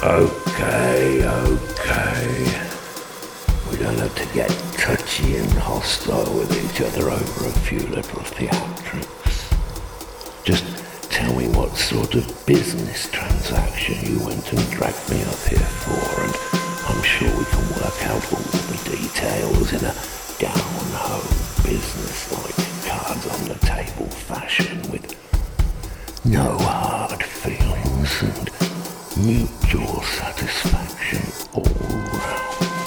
Okay. We don't have to get touchy and hostile with each other over a few little theatrics. Just tell me what sort of business transaction you went and dragged me up here for, and I'm sure we can work out all the details in a down-home, business-like, cards-on-the-table fashion with no hard feelings and mutual satisfaction all round.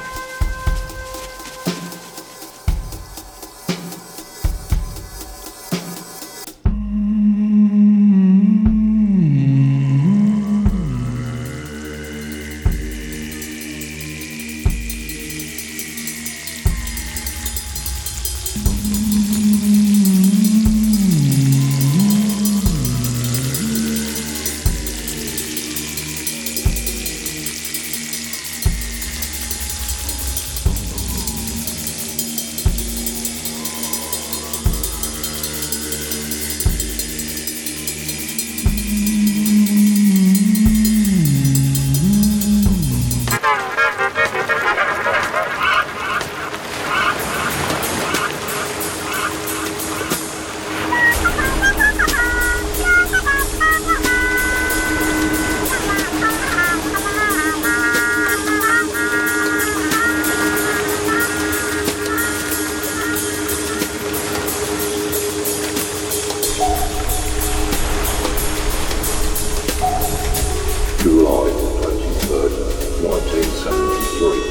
July 23rd, 1973.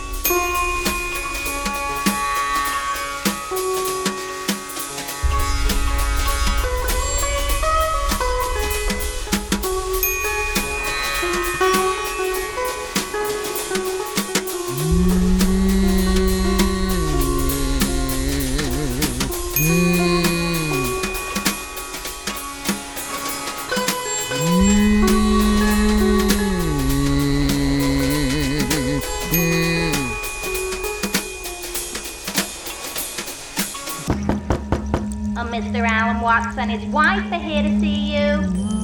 Mr. Alan Watts and his wife are here to see you.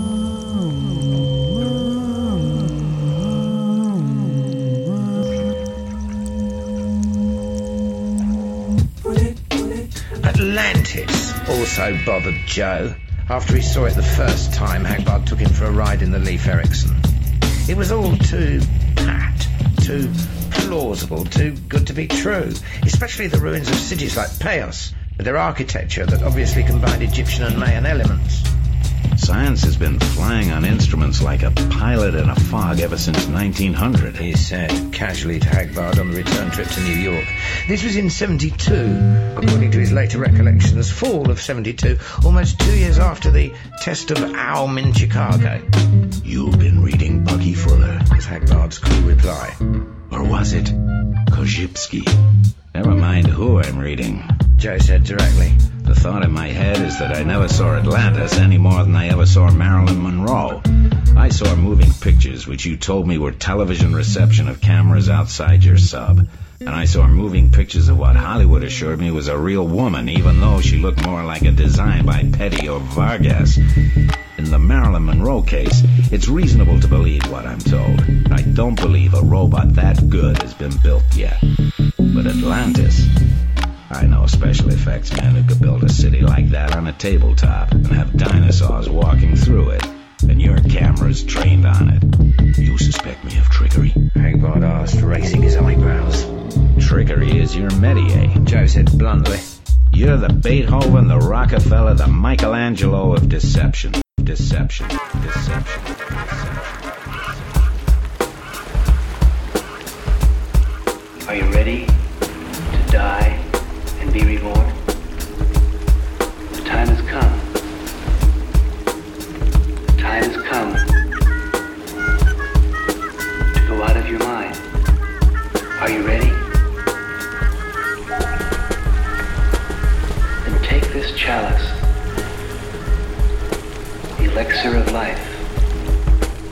Atlantis also bothered Joe. After he saw it the first time, Hagbard took him for a ride in the Leif Erikson. It was all too pat, too plausible, too good to be true, especially the ruins of cities like Paos, with their architecture that obviously combined Egyptian and Mayan elements. Science has been flying on instruments like a pilot in a fog ever since 1900, he said casually to Hagbard on the return trip to New York. This was in 72, according to his later recollections, fall of 72, almost 2 years after the test of Aum in Chicago. You've been reading Bucky Fuller, was Hagbard's cool reply. Or was it Korzybski? Never mind who I'm reading, Joe said directly. The thought in my head is that I never saw Atlantis any more than I ever saw Marilyn Monroe. I saw moving pictures which you told me were television reception of cameras outside your sub. And I saw moving pictures of what Hollywood assured me was a real woman, even though she looked more like a design by Petty or Vargas. In the Marilyn Monroe case, it's reasonable to believe what I'm told. I don't believe a robot that good has been built yet. But Atlantis, I know a special effects man who could build a city like that on a tabletop and have dinosaurs walking through it, and your camera's trained on it. You suspect me of trickery? Hagbard asked, raising his eyebrows. Trickery is your métier, Joe said bluntly. You're the Beethoven, the Rockefeller, the Michelangelo of deception. Deception. Are you ready to die and be reborn? The time has come. The time has come to go out of your mind. Are you ready? Then take this chalice, the elixir of life,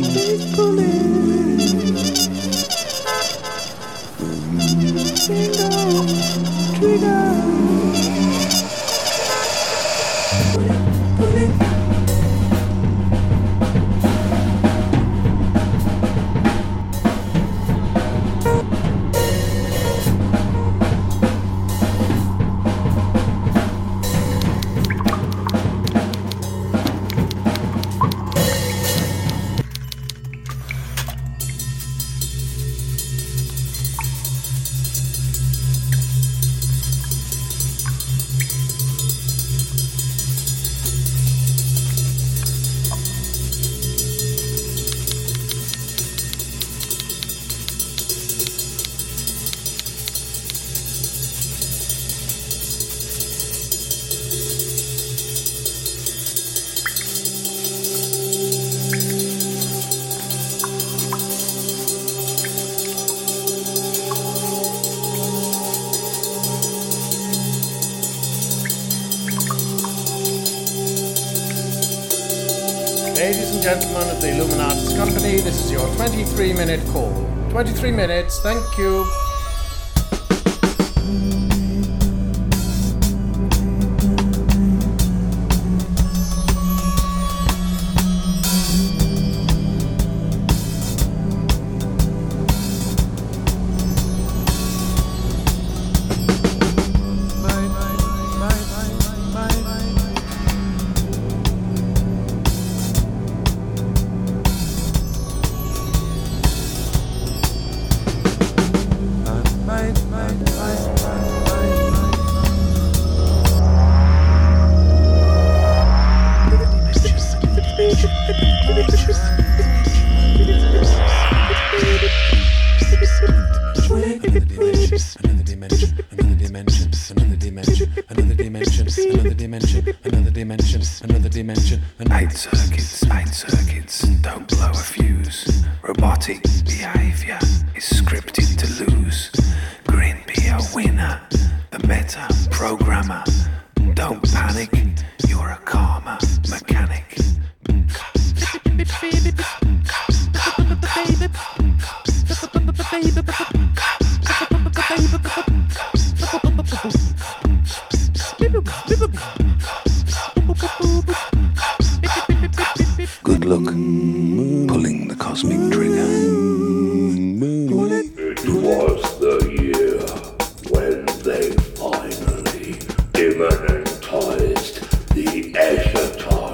Ladies and gentlemen of the Illuminatus Company, this is your 23-minute call. 23 minutes, thank you. Night circuits, don't blow a fuse. Robotic behavior is scripted to lose. Grin be a winner, the meta programmer. Don't panic, you're a karma mechanic. Good luck pulling the cosmic trigger. It was the year when they finally immanentized the Eschaton.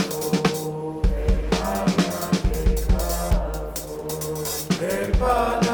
Everybody